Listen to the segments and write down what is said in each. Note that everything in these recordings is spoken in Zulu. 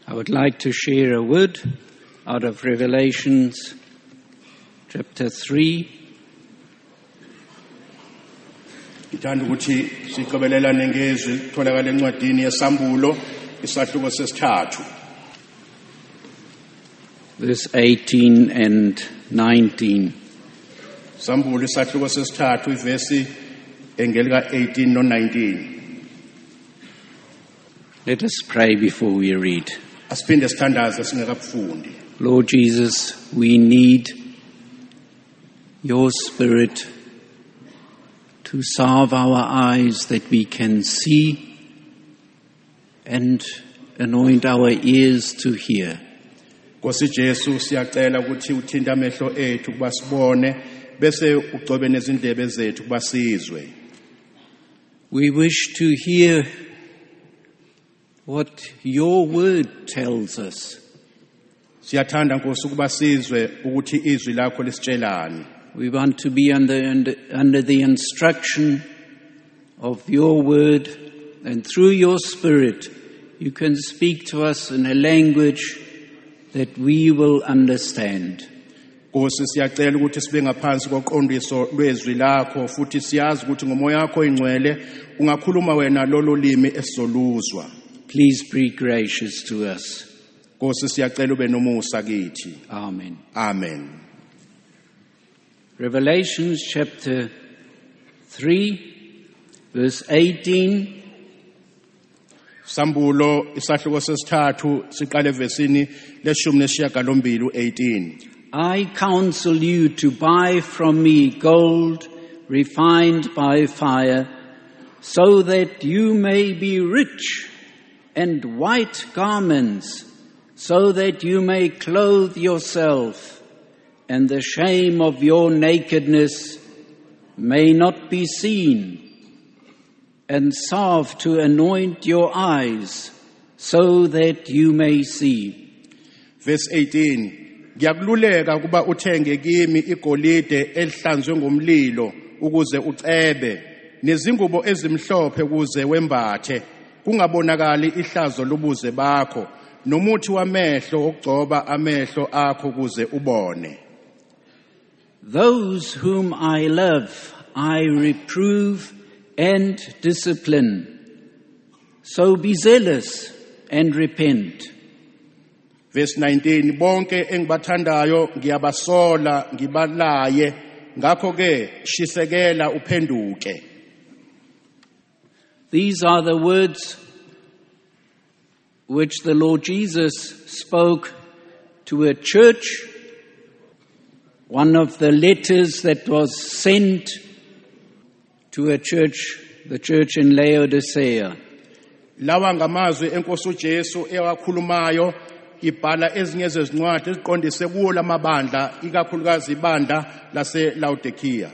I would like to share a word out of Revelations chapter 3. Ngithanda ukuthi siqobelelane ngezwi litholakala encwadini yesambulo isahluko sesithathu. Verse 18 and 19. Sambulo isahluko sesithathu ivesi engelika 18 no 19. Let us pray before we read. Asiphinde sithandaze singakafundi. Lord Jesus, we need your Spirit to salve our eyes that we can see and anoint our ears to hear. Nkosi Jesu siyacela ukuthi uthinte amehlo ethu kuba sibone bese ugcobe nezindlebe zethu kuba sizwe. We wish to hear what your word tells us. Siyathanda Nkosi ukuba sizwe ukuthi izwi lakho lisitshelani. We want to be under the instruction of your word, and through your Spirit you can speak to us in a language that we will understand. Nkosi siyacela ukuthi sibe ngaphansi koqondiso lwezwi lakho futhi siyazi ukuthi ngomoya wakho ingcwele ungakhuluma wena lolo limi esizoluzwa. Please be gracious to us. Nkosi siyacela ube nomusa kithi. Amen. Amen. Revelations chapter 3 verse 18. Sambulo isahluko sesithathu siqale evesini leshumi nesishiyagalombili 18. I counsel you to buy from me gold refined by fire, so that you may be rich, and white garments, so that you may clothe yourself, and the shame of your nakedness may not be seen, and salve to anoint your eyes, so that you may see. Verse 18. Ngiyakululeka kuba uthenge kimi igolide elihlanzwe ngomlilo ukuze ucebe, nezingubo ezimhlophe ukuze wembathe, kungabonakali ihlazo lobuze bakho, nomuthi wamehlo okugcoba amehlo akho ukuze ubone. Those whom I love, I reprove and discipline. So be zealous and repent. Verse 19. Bonke engibathandayo ngiyabasola ngibalaye, ngakho ke shisekela uphenduke. These are the words which the Lord Jesus spoke to a church, one of the letters that was sent to a church, the church in Laodicea. Lawa ngamazwi enkosi uJesu ewakhulumayo ibhala ezinye zezincwadi eziqondise kuwo lamabandla ikakhulukazi ibandla lase Laodicea.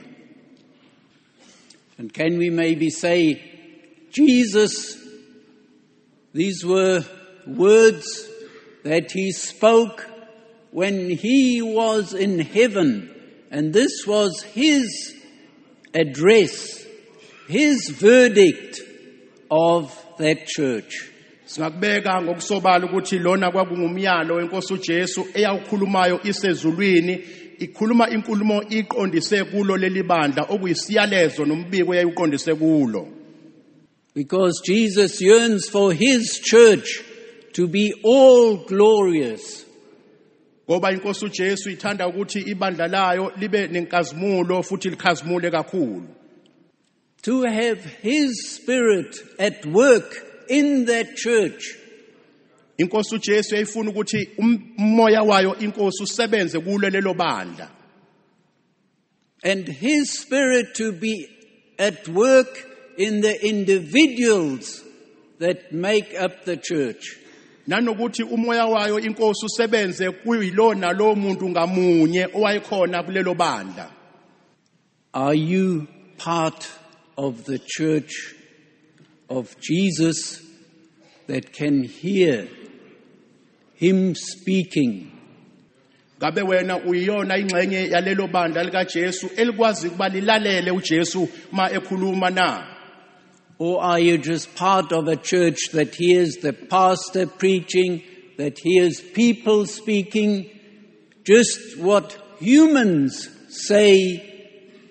And can we maybe say, Jesus, these were words that he spoke when he was in heaven, and this was his address, his verdict of that church. Singakubeka ngokusobala ukuthi lona kwakungumyalo wenkosi uJesu eyawukhulumayo isezulwini, ikhuluma inkulumo iqondise kulo leli bandla okuyisiyalezo nombiko eyayiqondise kulo. Because Jesus yearns for his church to be all glorious. Ngoba inkosi uJesu ithanda ukuthi ibandla layo libe nenkazimulo futhi likhazimule kakhulu. To have his Spirit at work in that church. Inkosi uJesu yayifuna ukuthi umoya wayo inkosi usebenze kulo lelo bandla. And his Spirit to be at work in the individuals that make up the church. Nanokuthi umoya wayo inkosi usebenze kuyilona lo muntu ngamunye owayekhona kulelo bandla. Are you part of the church of Jesus that can hear him speaking? Ngabe wena uyiyona ingxenye yalelo bandla lika Jesu elikwazi kuba lilalele uJesu ma ekhuluma na? Or are you just part of a church that hears the pastor preaching that hears people speaking just what humans say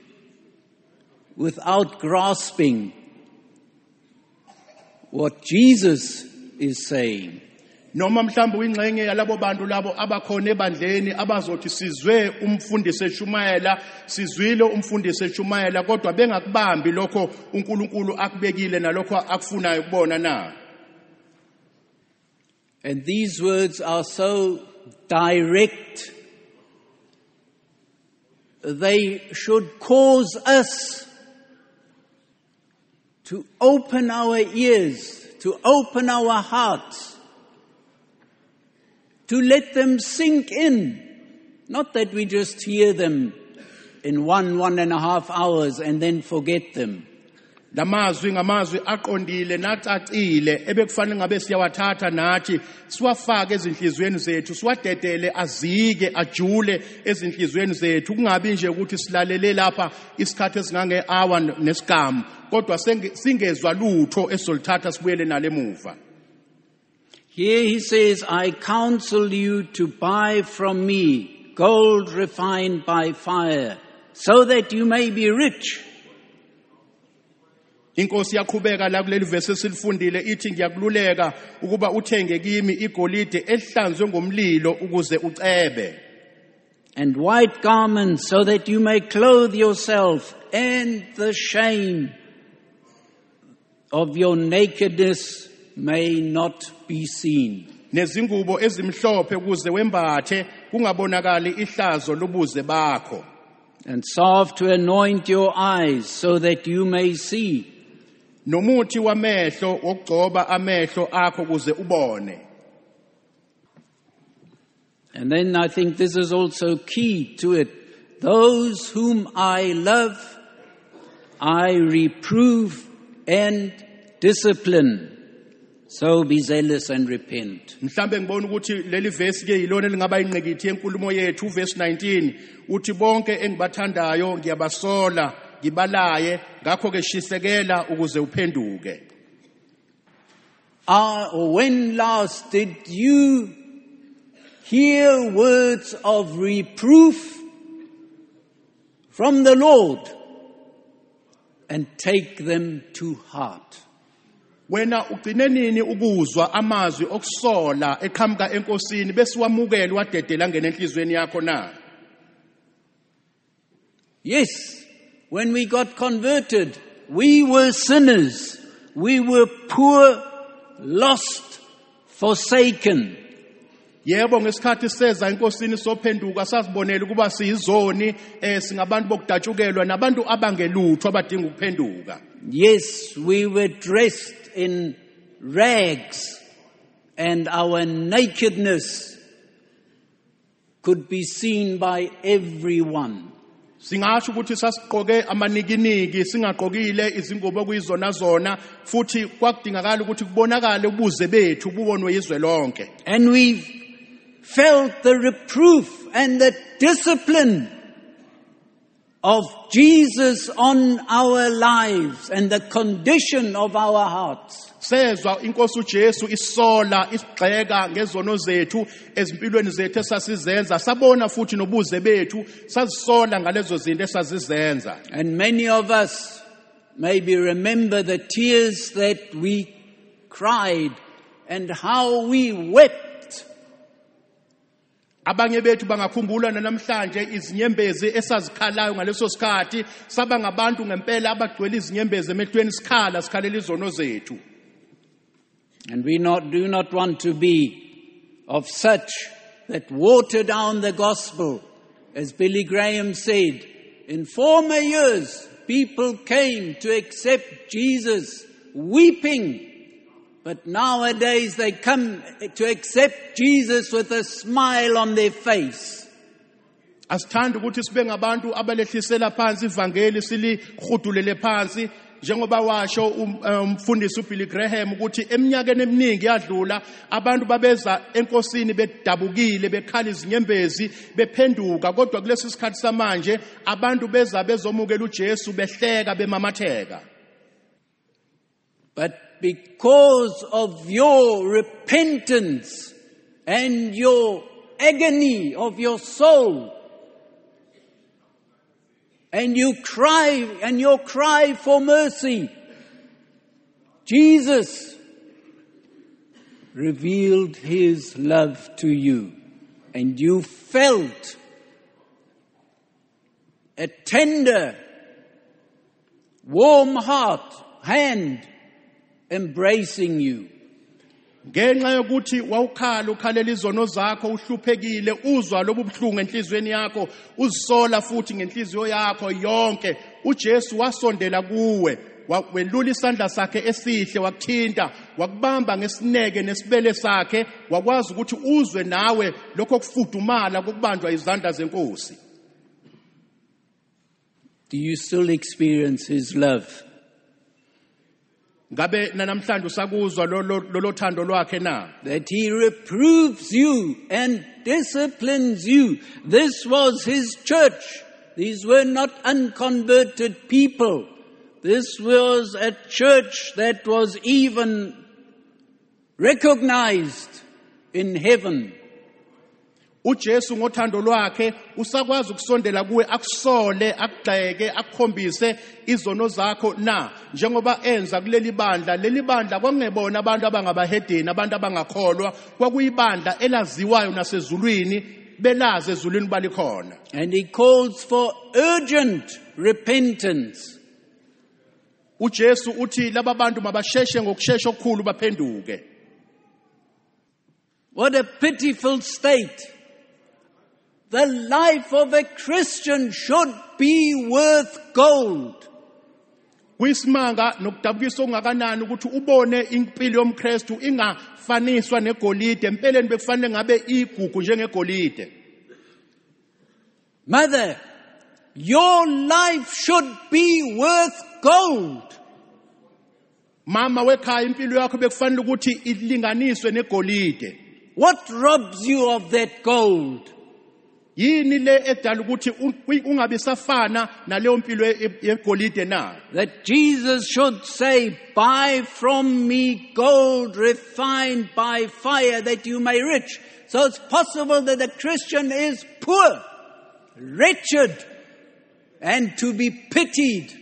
without grasping what Jesus is saying. Noma mhlawumbe uyingxenye yalabo bantu labo abakhona ebandleni abazothi sizwe umfundisi eshumayela sizwile umfundisi eshumayela kodwa bengakubambi lokho uNkulunkulu akubekile nalokho akufunayo kubona na. And these words are so direct. They should cause us to open our ears, to open our hearts, to let them sink in. Not that we just hear them in 1.5 hours and then forget them. Lamazwi ngamazwi aqondile nacacile ebekufanele ngabe siyawathatha nathi siwafake ezinhlizweni zethu siwadedele azike ajule ezinhlizweni zethu kungabi nje ukuthi silalele lapha isikhathi esingange hour nesigamu kodwa singezwa lutho esolithatha sibuyele nale emuva. Here he says, I counsel you to buy from me gold refined by fire, so that you may be rich. Inkosi yaqhubeka la kuleli verse esilifundile ithi ngiyakululeka ukuba uthenge kimi igolide ehlanzwe ngomlilo ukuze ucebe. And white garments, so that you may clothe yourself, and the shame of your nakedness may not be seen. Nezingubo ezimhlophe ukuze wembathe kungabonakali ihlazo lobuze bakho. And salve to anoint your eyes, so that you may see. Nomuthi wamehlo wokugcoba amehlo akho ukuze ubone. And then I think this is also key to it. Those whom I love, I reprove and discipline. So be zealous and repent. Mhlambe ngibona ukuthi leli verse ke yilona lingaba inqekithi yenkulumo yethu verse 19 uthi bonke engibathandayo ngiyabasola ngibalaye ngakho ke shisekela ukuze uphenduke. When last did you hear words of reproof from the Lord and take them to heart? Wena ugcine nini ukuzwa amazwi okusola eqhamuka enkosini bese wamukela wadedela ngene enhlizweni yakho na? Yes, when we got converted, we were sinners. We were poor, lost, forsaken. Yebo ngesikhathi seza enkosini sophenduka sasibonela ukuba siyizoni singabantu bokudatshukelwa nabantu abangelutho abadinga ukuphenduka. Yes, we were dressed in rags and our nakedness could be seen by everyone. Singasho ukuthi sasigqoke amanikiniki singaqokile izingubo kuyizona zona futhi kwakudingakala ukuthi kubonakale ubuze bethu bubonwe izwe lonke. And we felt the reproof and the discipline of Jesus on our lives and the condition of our hearts. Sezwa inkosi uJesu isola isigxeka ngezono zethu ezimpilweni zethu esasizenza sabona futhi nobuze bethu sazisola ngalezo zinto esazizenza. And many of us maybe remember the tears that we cried and how we wept. Abanye bethu bangakhumbula namhlanje izinyembezi esazikhalayo ngaleso sikhathi saba ngabantu ngempela abagcwele izinyembezi emehlweni sikhalela izono zethu. And we do not want to be of such that water down the gospel. As Billy Graham said, in former years, people came to accept Jesus weeping. But nowadays they come to accept Jesus with a smile on their face. Asithanda ukuthi sibe ngabantu abalehlisela phansi ivangeli silikhudulele phansi njengoba washo umfundisi uBilly Graham ukuthi eminyakeni eminingi yadlula abantu babeza enkosini bedabukile bekhala izinyembezi bephenduka kodwa kulesi sikhathi samanje abantu beza bezomukela uJesu behleka bemamatheka. But because of your repentance and your agony of your soul, and your cry for mercy, Jesus revealed his love to you, and you felt a tender, warm hand embracing you. Ngenxa yokuthi wawukhala ukhalela izono zakho uhluphekile uzwa lobu buhlungu enhlizweni yakho uzisola futhi ngenhliziyo yakho yonke uJesu wasondela kuwe welula isandla sakhe esihle wakuthinta wakubamba ngesineke nesibele sakhe wakwazi ukuthi uzwe nawe lokho kufudumala kokubanjwa izandla zenkosi. Do you still experience his love? Ngabe namhlanje usakuzwa lo thando lwakhe na? That he reproves you and disciplines you. This was his church. These were not unconverted people. This was a church that was even recognized in heaven. uJesu ngothando lwakhe usakwazi ukusondela kuwe akusole akugxeke akukhombise izono zakho na njengoba enza kuleli bandla kwakungebona abantu abangabahedeni abantu abangakholwa kwakuyibandla elaziwayo nasezulwini belaze ezulwini balikhona. And he calls for urgent repentance. uJesu uthi laba bantu mabasheshe ngokusheshsha okukhulu baphenduke. What a pitiful state. The life of a Christian should be worth gold. Kuyisimanga nokudabukisa okungakanani ukuthi ubone impilo yomKristu ingafaniswa negolide empeleni bekufanele ngabe igugu njengegolide. Mother, your life should be worth gold. Mama wekhaya impilo yakho bekufanele ukuthi ilinganiswe negolide. What robs you of that gold? Yini le edala ukuthi ungabe safana naleyo mpilo yegolide na? That Jesus should say, buy from me gold refined by fire that you may rich. So it's possible that a Christian is poor, wretched, and to be pitied.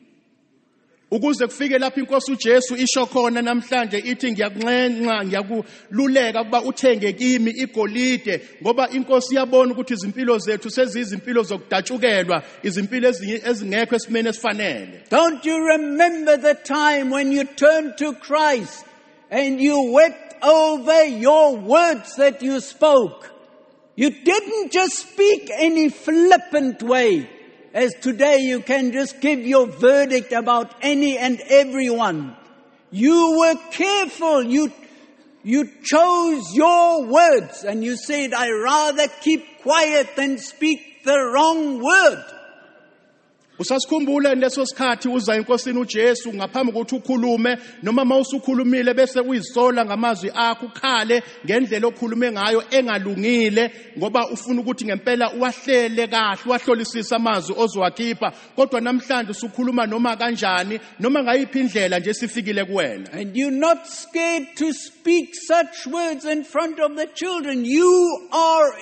Ukuze kufike lapho inkosi uJesu isho khona namhlanje ithi ngiyakuncenxa ngiyakululeka kuba uthenge kimi igolide ngoba inkosi iyabona ukuthi izimpilo zethu sezizimpilo zokudatshukelwa izimpilo ezingekho esimene esifanele. Don't you remember the time when you turned to Christ and you wept over your words that you spoke? You didn't just speak any flippant way. As today you can just give your verdict about any and everyone. You were careful. You chose your words and you said, I rather keep quiet than speak the wrong word. Usasikhumbula leso sikhathi uza inkosini uJesu ngaphambi kokuthi ukhulume noma mawusukhulumile bese uyisola ngamazwi akho ukhale ngendlela okhulume ngayo engalungile ngoba ufuna ukuthi ngempela uwahlele kahle uwahlolisisa amazwi ozowakhipha kodwa namhlanje usukhuluma noma kanjani noma ngayiphi indlela nje sifikile kuwena. And you're not scared to speak such words in front of the children. You are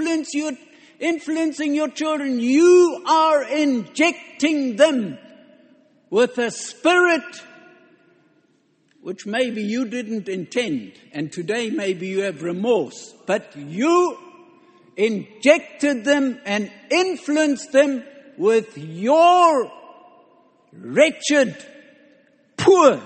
influencing your children. You are injecting them with a spirit which maybe you didn't intend, and today maybe you have remorse, but you injected them and influenced them with your wretched, poor,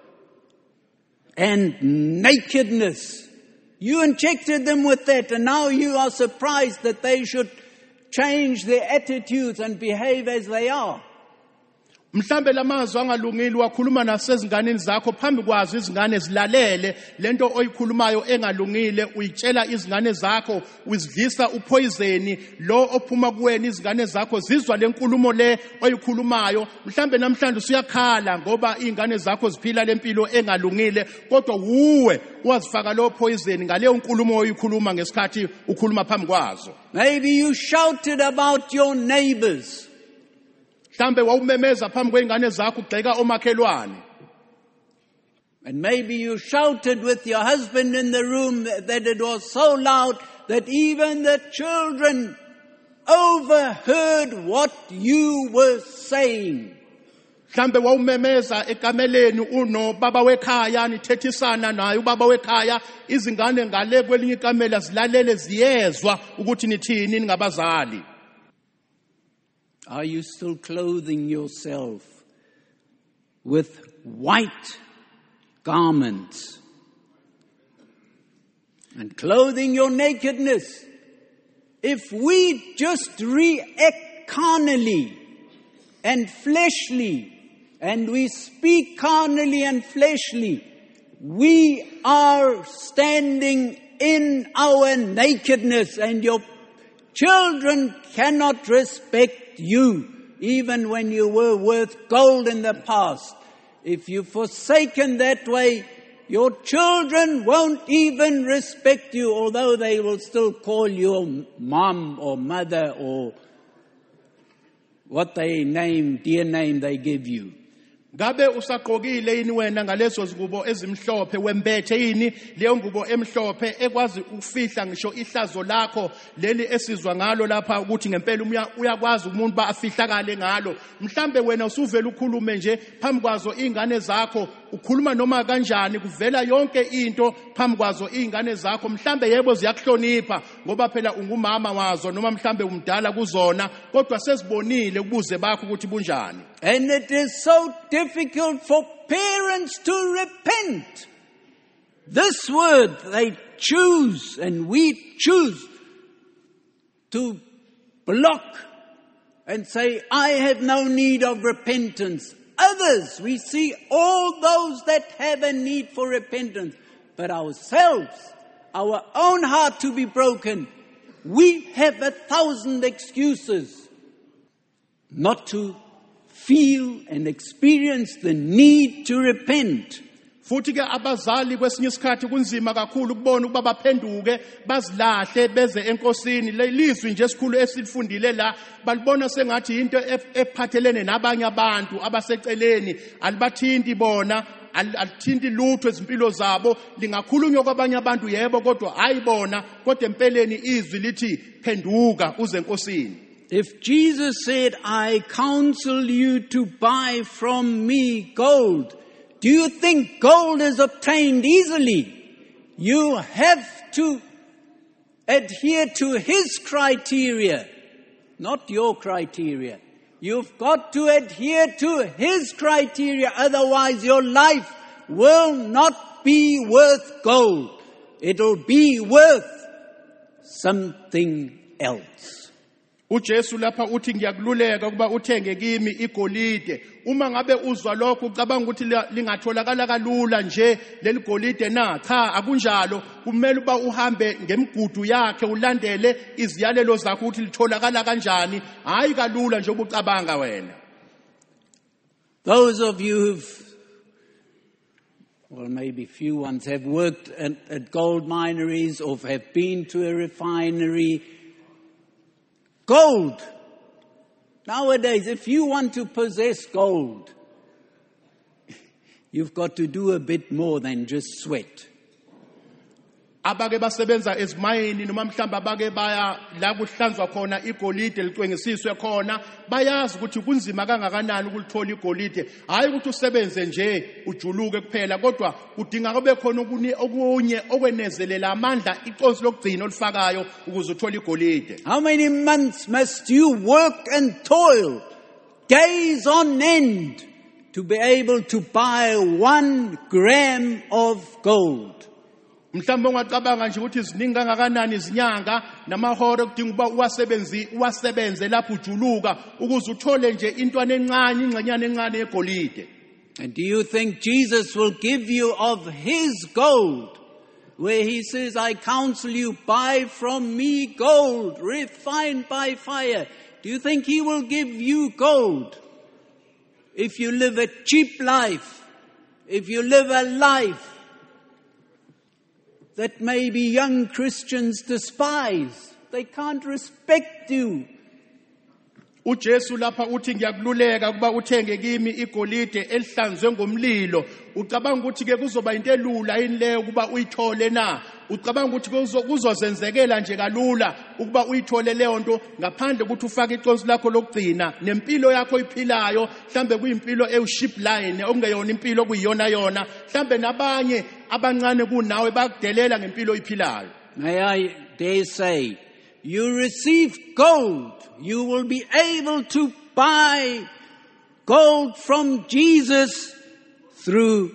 and nakedness. You injected them with that, and now you are surprised that they should change their attitudes and behave as they are. Mhlambe lamazwi angalungile wakhuluma nasezinganeni zakho phambi kwazo izingane zilalele lento oyikhulumayo engalungile uyitshela izingane zakho uzidlisa upoison lo ophuma kuwena izingane zakho zizwa lenkulumo le oyikhulumayo mhlambe namhlanje usuyakhala ngoba izingane zakho ziphila lempilo engalungile kodwa uwe wazifaka lo poison ngaleyo nkulumo oyikhuluma ngesikhathi ukhuluma phambi kwazo. Maybe you shouted about your neighbors. Mhlambe wawumemeza phambi kweingane zakho ugxeka omakhelwane. And maybe you shouted with your husband in the room that it was so loud that even the children overheard what you were saying. Mhlambe wawumemeza ekameleni uno baba wekhaya nithethisana naye ubaba wekhaya izingane ngale kwelinye ikamela zilalele ziyezwa ukuthi nithini ningabazali. Are you still clothing yourself with white garments and clothing your nakedness? If we just react carnally and fleshly, and we speak carnally and fleshly, we are standing in our nakedness, and your children cannot respect you, even when you were worth gold in the past. If you've forsaken that way, your children won't even respect you, although they will still call you mom or mother or what dear name they give you. Ngabe usaqokile yini wena ngalezo zingubo ezimhlophe wembethe yini leyo ngubo emhlophe ekwazi ukufihla ngisho ihlazo lakho leli esizwa ngalo lapha ukuthi ngempela uyakwazi umuntu ba afihlakale ngalo. Mhlambe wena usuvela ukhulume nje phambi kwazo izingane zakho, ukhuluma noma kanjani, kuvela yonke into phambi kwazo izingane zakho. Mhlambe yebo ziyakuhlonipha ngoba phela ungumama wazo noma mhlambe umdala kuzona, kodwa sezibonile ubuze bakho ukuthi bunjani. And it is so difficult for parents to repent. This word they choose, and we choose to block and say, I have no need of repentance. Others, we see all those that have a need for repentance. But ourselves, our own heart to be broken, we have 1,000 excuses not to feel and experience the need to repent. Futhi ke abazali kwesinye isikhathi kunzima kakhulu ukubona ukuba baphenduke bazilahle beze enkosini. Lelizwi nje esikhulu esilifundile la balibona sengathi into ephathelene nabanye abantu abaseceleni, alibathinti bona, alithinti lutho ezimpilo zabo. Lingakhulunywa kwabanye abantu yebo, kodwa ayibona, kodwa empeleni izwi lithi phenduka uze enkosini. If Jesus said, I counsel you to buy from me gold, do you think gold is obtained easily? You have to adhere to His criteria, not your criteria. You've got to adhere to His criteria, otherwise your life will not be worth gold. It'll be worth something else. uJesu lapha uthi ngiyakululeka ukuba uthenge kimi igolide. Uma ngabe uzwa lokho ucabanga ukuthi lingatholakala kalula nje leli golide na, cha akunjalo. Kumele uba uhambe ngemigudu yakhe ulandele iziyalelo zakho ukuthi litholakala kanjani, hayi kalula nje ubucabanga wena. Those of you who've, well, maybe few ones have worked at gold mineries or have been to a refinery. Gold. Nowadays, if you want to possess gold, you've got to do a bit more than just sweat. Abake basebenza ezimayini noma mhlamba abake baya la kuhlanzwa khona igolide licwengisiswe khona, bayazi ukuthi kunzima kangakanani ukulithola igolide. Hayi ukuthi usebenze nje ujuluke kuphela, kodwa kudinga kube khona okunye okwenezelela amandla iqonsi lokugcina olifakayo ukuze uthole igolide. How many months must you work and toil, days on end, to be able to buy 1 gram of gold? Mhlawumbe ungacabanga nje ukuthi ziningi kangakanani izinyanga namahora okudinga uba uwasebenze lapho ujuluka ukuze uthole nje intwana encane, ingxenyana encane yegolide. And do you think Jesus will give you of His gold, where He says, I counsel you, buy from me gold, refined by fire? Do you think He will give you gold if you live a cheap life, if you live a life that maybe young Christians despise? They can't respect you. uJesu lapha uthi ngiyakululeka kuba uthenge kimi igolide elihlanzwe ngomlilo. Ucabanga ukuthi ke kuzoba into elula yini leyo kuba uyithole na? Ucabanga ukuthi kuzozenzekela nje kalula ukuba uyithole leyo nto ngaphandle ukuthi ufake iconsi lakho lokugcina nempilo yakho iphilayo, mhlambe kuyimpilo ewuship line okungeyona impilo kuyiyona yona, mhlambe nabanye abancane kunawe bakudelela ngempilo iphilayo. May I dare say, you receive gold, you will be able to buy gold from Jesus through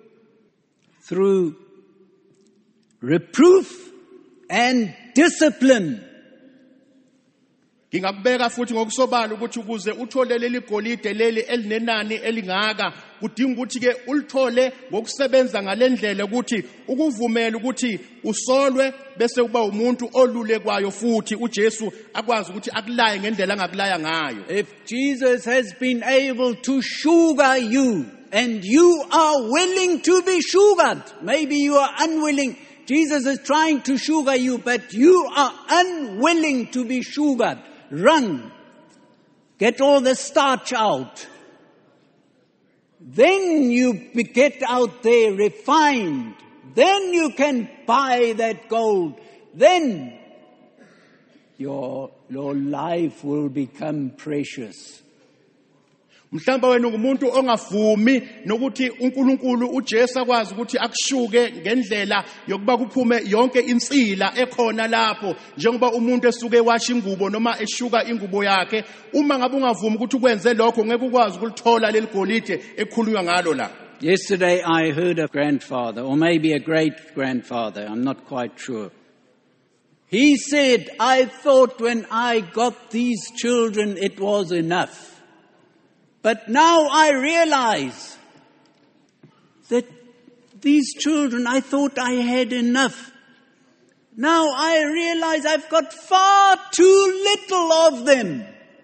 reproof and discipline. Ngingakubeka futhi ngokusobala ukuthi ukuze uthole leli golide leli elinenani elingaka kudinga ukuthi ke ulithole ngokusebenza ngalendlela ukuthi ukuvumela ukuthi usolwe bese kuba umuntu olulekwayo futhi uJesu akwazi ukuthi akulaye ngendlela angakulaya ngayo. If Jesus has been able to sugar you and you are willing to be sugared, maybe you are unwilling. Jesus is trying to sugar you, but you are unwilling to be sugared. Run. Get all the starch out. Then you get out there refined. Then you can buy that gold. Then your life will become precious. Mhlamba wena ngumuntu ongavumi nokuthi uNkulunkulu uJesu akwazi ukuthi akushuke ngendlela yokuba kuphume yonke insila ekhona lapho njengoba umuntu esuke washa ingubo noma eshuka ingubo yakhe. Uma ngabe ungavumi ukuthi ukwenze lokho ngeke ukwazi ukulithola leli golide ekhulunywa ngalo la. Yesterday I heard a grandfather, or maybe a great-grandfather, I'm not quite sure. He said, I thought when I got these children it was enough. But now I realize that these children, I thought I had enough. Now I realize I've got far too little of them.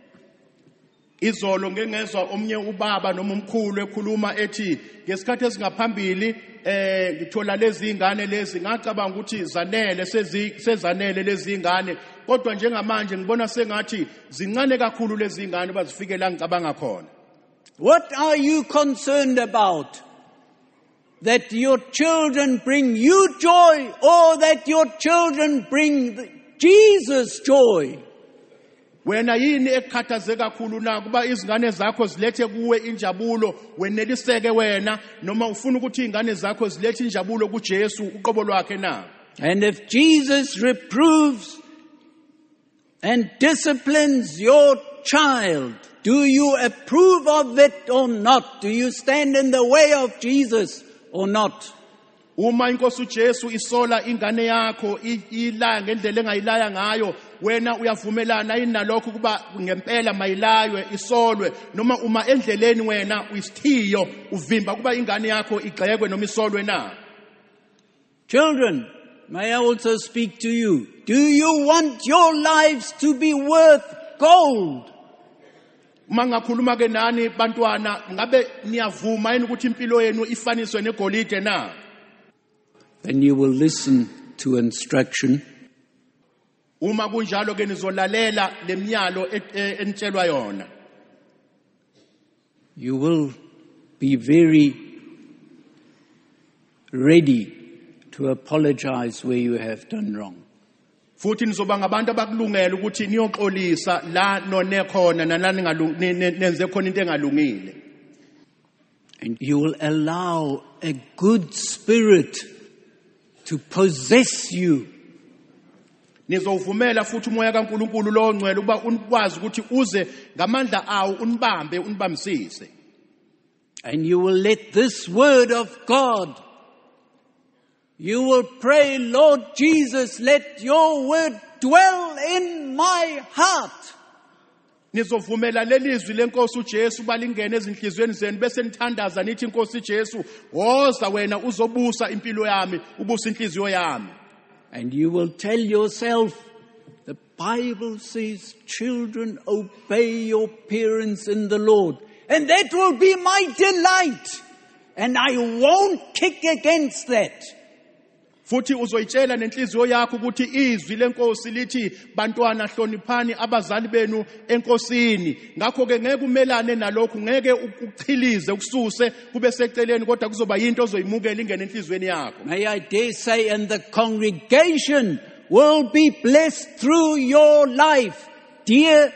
Izolo ngengezwa omnye ubaba noma umkhulu ekhuluma ethi ngesikhathi esingaphambili ngithola lezi ingane lezi ngacabanga ukuthi zanele sezanele lezi ingane kodwa njengamanje ngibona sengathi zincane kakhulu lezi ingane bazifike la ngicabanga khona. What are you concerned about? That your children bring you joy or that your children bring Jesus joy? Wena yini ekhathaze kakhulu na kuba izingane zakho zilethe kuwe injabulo weneliseke wena noma ufuna ukuthi izingane zakho zilethe injabulo kuJesu uqobo lwakhe na? And if Jesus reproves and disciplines your child, do you approve of it or not? Do you stand in the way of Jesus or not? Uma inkosi uJesu isola ingane yakho ilaya ngendlela engayilaya ngayo wena uyavumelana yini nalokho kuba ngempela mayilaywe isolwe noma uma endleleni wena uyisithiyo uvimba kuba ingane yakho igxekwe noma isolwe na? Children, may I also speak to you. Do you want your lives to be worth gold? Mangakhuluma ke nani bantwana ngabe niyavuma yini ukuthi impilo yenu ifaniswe negolide na? Then you will listen to instruction. Uma kunjalo ke nizolalela lemiyalo enitshelwa yona. You will be very ready to apologize where you have done wrong. Futhi nizoba ngabantu abakulungela ukuthi niyoxolisa la none khona nalani nenze khona into engalungile. And you will allow a good spirit to possess you. Nizovumela futhi umoya kaNkuluNkulu lo ongcwele ukuba unikwazi ukuthi uze ngamandla awo unibambe unibambisise. And you will let this word of God, you will pray, Lord Jesus, let your word dwell in my heart. Nizovumela lelizwi lenkosi uJesu balingene ezinhlizweni zenu bese nithandaza nithi inkosi uJesu woza wena uzobusa impilo yami ubusa inhliziyo yami. And you will tell yourself, the Bible says, children, obey your parents in the Lord. And that will be my delight. And I won't kick against that. futhi uzoyitshela nenhliziyo yakho ukuthi izwi lenkosi lithi bantwana hloniphani abazali benu enkosini. Ngakho ke ngeke umelane nalokho, ngeke ukuchilize ukususe kube seceleni, kodwa kuzoba into ozoyimukela ingene enhlizweni yakho. May I dare say, and the congregation will be blessed through your life, dear,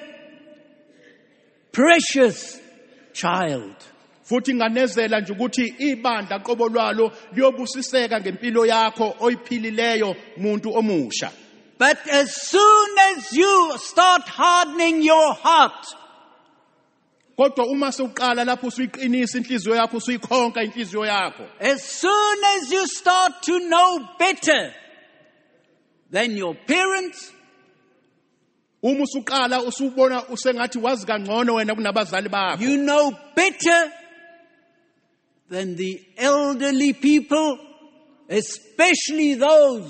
precious child. Futhi nganezela nje ukuthi ibandla qobo lwalo liyobusiseka ngempilo yakho oyiphilileyo muntu omusha. But as soon as you start hardening your heart, Kodwa uma sewuqala lapho usuyiqinisa inhliziyo yakho, usuyikhonka inhliziyo yakho, as soon as you start to know better than your parents, uma usuqala usubona usengathi wazi kangcono wena kunabazali bakho, you know better than the elderly people, especially those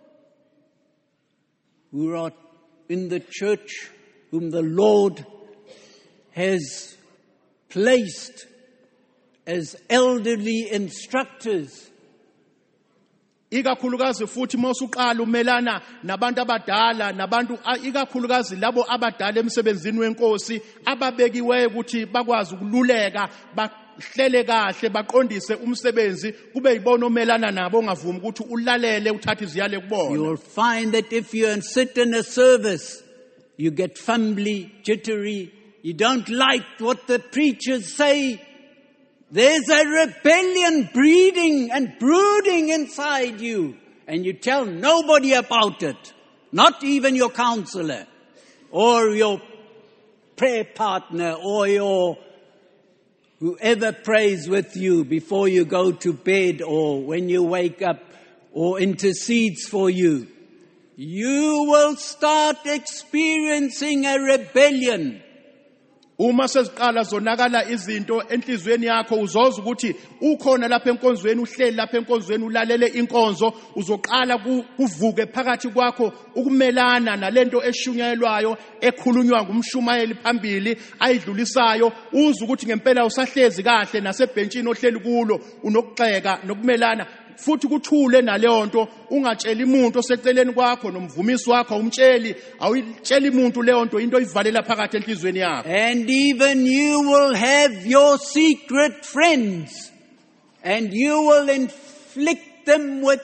who are in the church, whom the Lord has placed as elderly instructors. ikakhulukazi futhi mawusuqala umelana nabantu abadala, nabantu ikakhulukazi labo abadala emsebenzini wenkosi ababekiweyo ukuthi bakwazi ukululeka, bahlele kahle, baqondise umsebenzi, kube yibona omelana nabo, ongavumi ukuthi ulalele uthathe iziyale You kubona. will find that if you sit in a service, you get fumbly, jittery, you don't like what the preachers say. There's a rebellion breeding and brooding inside you, and you tell nobody about it, not even your counselor or your prayer partner or your whoever prays with you before you go to bed or when you wake up or intercedes for you. You will start experiencing a rebellion. Uma seziqala zonakala izinto enhlizweni yakho, uzoza ukuthi ukhona lapha enkonzweni, uhleli lapha enkonzweni, ulalele inkonzo, uzoqala kuvuke phakathi kwakho ukumelana nalento eshunyayelwayo ekhulunywa ngumshumayeli phambili ayidlulisayo, uze ukuthi ngempela usahlezi kahle nasebhentsini ohleli kulo, unokugxeka nokumelana. Futhi kuthule naleyo nto, ungatsheli umuntu oseceleni kwakho, nomvumisi wakho umtsheli, awuyitsheli umuntu leyo nto, into oyivalela phakathi enhlizweni yakho. And even you will have your secret friends, and you will inflict them with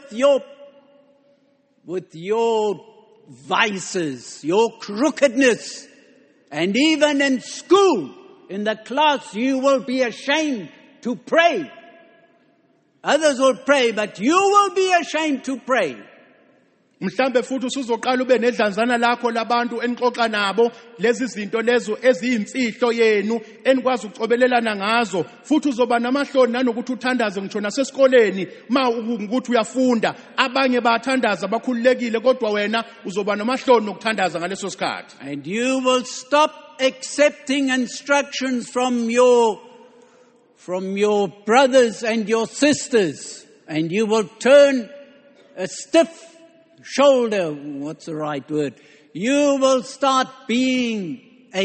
your vices, your crookedness. And even in school, in the class, you will be ashamed to pray. Others will pray, but you will be ashamed to pray. Mhlambe futhi usuzoqala ube nedlanzana lakho labantu enixoxa nabo, lezi zinto lezo eziyimfihlo yenu enikwazi ukucobelelana ngazo, futhi uzoba namahloni nanokuthi uthandaze ngitsho nasesikoleni ma ukuthi uyafunda. Abanye bayathandaza bakhululekile, kodwa wena uzoba namahloni nokuthandaza ngaleso sikhathi. And you will stop accepting instructions from your brothers and your sisters, and you will turn a stiff shoulder. What's the right word? You will start being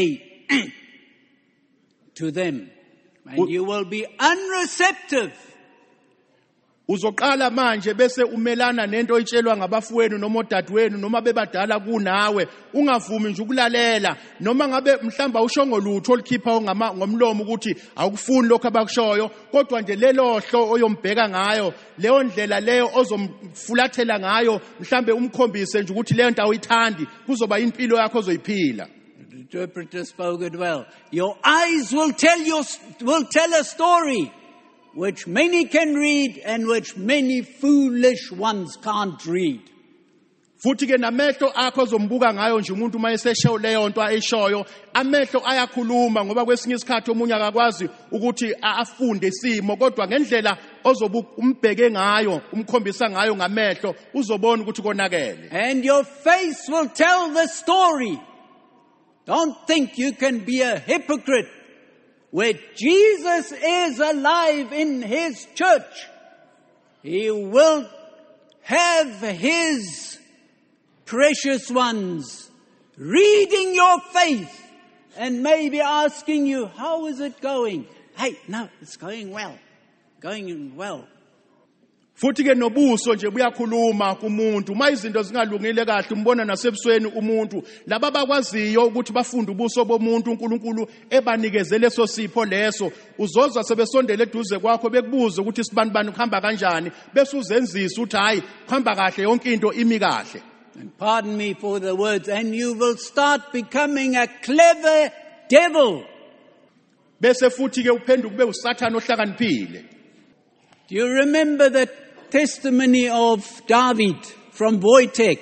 to them, and you will be unreceptive. Uzoqala manje bese umelana nento oyitshelwa ngabafowenu noma odadewenu noma bebadala kunawe, ungavumi nje ukulalela, noma ngabe mhlamba ushongo lutho olikhipha ngomlomo ukuthi awukufuni lokho abakushoyo, kodwa nje lelo hlo oyombheka ngayo, leyo ndlela leyo ozomfulathela ngayo, mhlambe umkhombise nje ukuthi leyo nto awuyithandi, kuzoba impilo yakho ozoyiphila. The interpreter spoke it well. Your eyes will tell a story which many can read and which many foolish ones can't read. Futhi ke namehlo akho zombuka ngayo nje umuntu mayesesho leyo nto ayishoyo, amehlo ayakhuluma, ngoba kwesinye isikhathi umunye akakwazi ukuthi afunde isimo, kodwa ngendlela umbheke ngayo, umkhombisa ngayo ngamehlo, uzobona ukuthi konakele. And your face will tell the story. Don't think you can be a hypocrite. Where Jesus is alive in His church, He will have His precious ones reading your faith and maybe asking you, how is it going? Hey, no, it's going well. Going well. futhi ke nobuso nje buyakhuluma kumuntu uma izinto zingalungile kahle umbona nasebusweni umuntu laba bakwaziyo ukuthi bafunde ubuso bomuntu uNkulunkulu ebanikeze leso sipho leso uzozwa sebesondela eduze kwakho bekubuza ukuthi sibanibani kuhamba kanjani bese uzenzisa uthi hayi kuhamba kahle yonke into imi kahle. And pardon me for the words, and you will start becoming a clever devil. Bese futhi ke uphenduka ube usathana ohlakaniphile. Do you remember the testimony of David from Wojtek?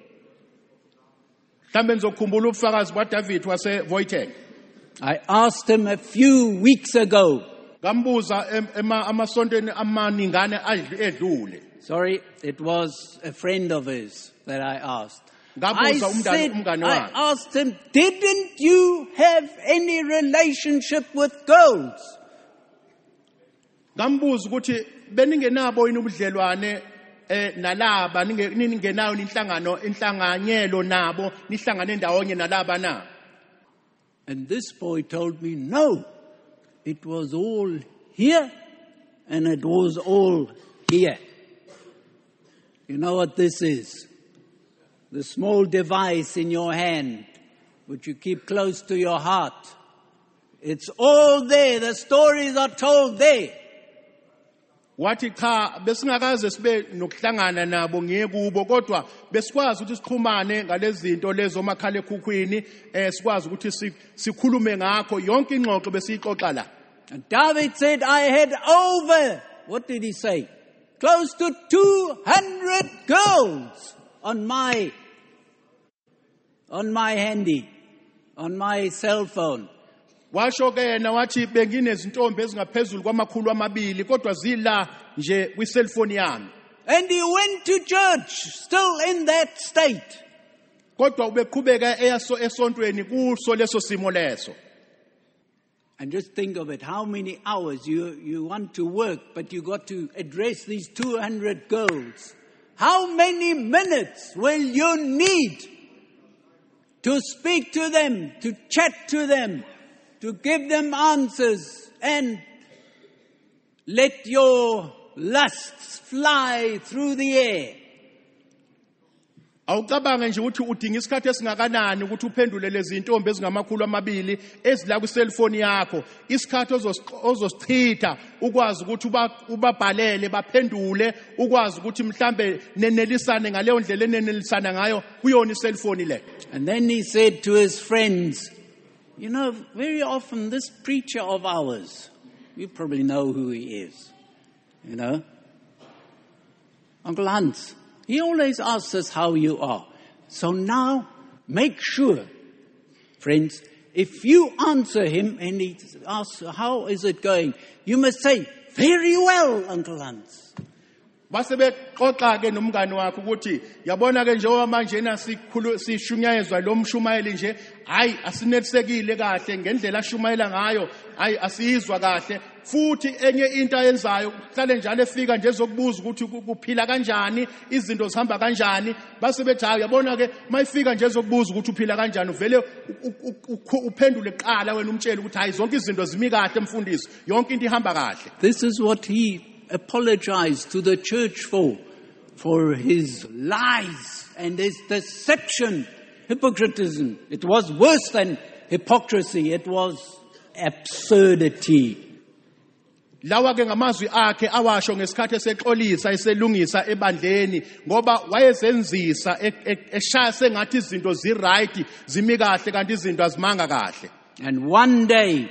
Mhlambe nizokhumbula ubufakazi baDavid wase Wojtek. I asked him a few weeks ago. Ngambuza amasontweni amaningane edlule. Sorry, it was a friend of his that I asked. Ngabuza umngane wakhe. I asked him, didn't you have any relationship with girls? Ngambuza ukuthi beningenabo yini ubudlelwane nalaba ningenayo inhlanganyelo nabo nihlangane ndawonye nalaba na. And this boy told me, no, it was all here and it was all here. You know what this is? The small device in your hand, which you keep close to your heart. It's all there. The stories are told there. Wathi cha besingakaze sibe nokuhlangana nabo ngiyekubo kodwa besikwazi ukuthi sixhumane ngalezinto lezo makhala ekhukhwini sikwazi ukuthi sikhulume ngakho yonke ingxoxo besiyixoxa la. And David said, I had over, what did he say? Close to 200 girls on my handy, on my cell phone. Washo ke yena wathi benginezintombi ezingaphezulu kwamakhulu kodwa zila nje kwi-cellphone yami. And he went to church still in that state. Kodwa ubeqhubeka esontweni kuso leso simo leso. And just think of it, how many hours you want to work, but you got to address these 200 girls. How many minutes will you need to speak to them, to chat to them, to give them answers, and let your lusts fly through the air? Awucabange nje ukuthi udinga isikhathi esingakanani ukuthi uphendule lezi zintombi ezingamakhulu amabili ezila kwi-cellphone yakho isikhathi ozosichitha ukwazi ukuthi ubabhalele baphendule ukwazi ukuthi mhlambe nenelisane ngaleyo ndlela enenelisana ngayo kuyona i-cellphone le. And then he said to his friends, you know, very often this preacher of ours, you probably know who he is, you know, Uncle Hans. He always asks us how you are. So now, make sure, friends, if you answer him and he asks, how is it going? You must say, very well, Uncle Hans. Basebexoxa ke nomngane wakho ukuthi yabona ke njengoba manje na sishunyayezwa lo mshumayeli nje hayi asinelisekile kahle ngendlela ashumayela ngayo hayi asizwa kahle futhi enye into ayenzayo kuhlale njalo efika nje ezokubuza ukuthi kuphila kanjani izinto zihamba kanjani base bethi hayi yabona ke mayifika nje ezokubuza ukuthi uphila kanjani uvele uphendule kuqala wena umtshela ukuthi hayi zonke izinto zimi kahle mfundisi yonke into ihamba kahle. This is what he apologized to the church for his lies and his deception, hypocritism. It was worse than hypocrisy. It was absurdity. Lawa ke ngamazwi akhe awasho ngesikhathi esexolisa eselungisa ebandleni ngoba wayezenzisa eshaya sengathi izinto ziright zimi kahle kanti izinto azimanga kahle. And one day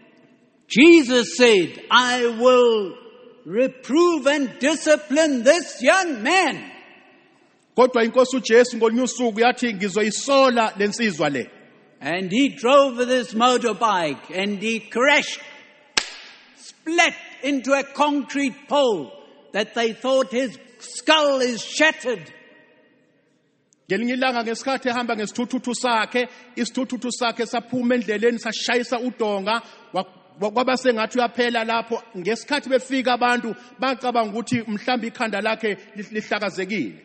Jesus said, I will reprove and discipline this young man. Kodwa inkosi uJesu ngolunye usuku yathi ngizoyisola lensizwa le. And he drove with his motorbike and he crashed, splat into a concrete pole that they thought his skull is shattered. Ngelinye ilanga ngesikhathi ehamba ngesithuthu sakhe isithuthu sakhe saphuma endleleni sashayisa udonga kwaba sengathi uyaphela lapho ngesikhathi befika abantu bacabanga ukuthi mhlawumbe ikhanda lakhe lihlakazekile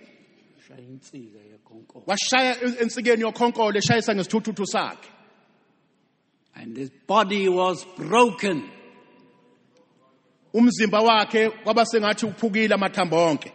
washaya ensikeni yokhonkolo eshayisa ngesithuthu sakhe and his body was broken umzimba wakhe kwaba sengathi uphukile amathambo onke.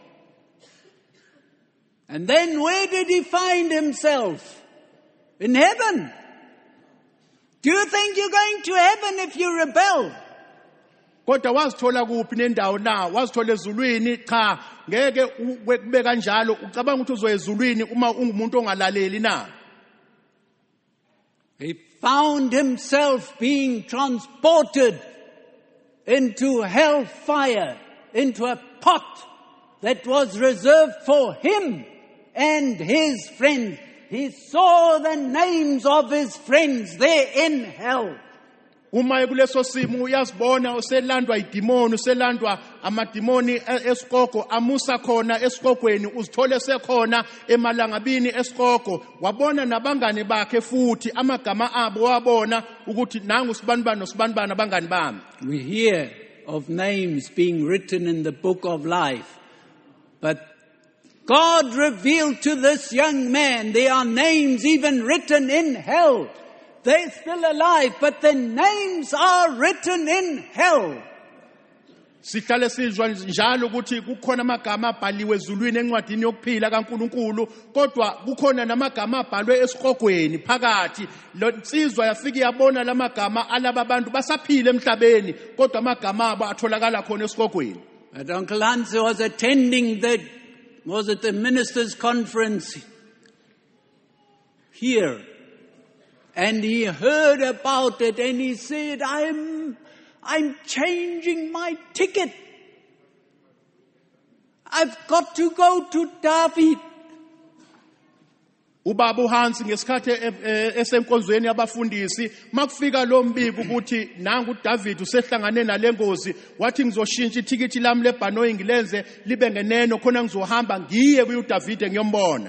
And then where did he find himself? In heaven. Do you think you're going to heaven if you rebel? Kodwa wazithola kuphi nendawo na? Wazithola ezulwini? Cha, ngeke kube kanjalo. Ucabanga ukuthi uzoya ezulwini uma ungumuntu ongalaleli na? He found himself being transported into hellfire, into a pot that was reserved for him and his friends. He saw the names of his friends there in hell. Uma kuleso simo uyasibona uselandwa idemoni, uselandwa amademoni esikoko, amusa khona esikokweni, uzithole sekhona emalangabini esikoko. Wabona nabangani bakhe futhi amagama abo wabona ukuthi nangu sibanibani nosibanibani abangani bami. We hear of names being written in the book of life, but God revealed to this young man there are names even written in hell. They're still alive, but their names are written in hell. Sihlale sizwa njalo ukuthi kukhona amagama abhaliwe ezulwini encwadini yokuphila kaNkuluNkulu, kodwa kukhona namagama abhalwe esikogweni phakathi. Lo nsizwa yafika yabona lamagama alaba abantu basaphila emhlabeni, kodwa amagama abo atholakala khona esikogweni. But Uncle Hans was attending the ministers' conference here. And he heard about it and he said, I'm changing my ticket. I've got to go to David. Ubaba uHansi ngesikhathi esenkonzweni yabafundisi makufika lo mbiko ukuthi nangu uDavid usehlangane nalengozi, wathi ngizoshintsha ithikithi lami lebhanoyi ngilenze libe ngeneno khona ngizohamba ngiye kuDavid ngiyombona.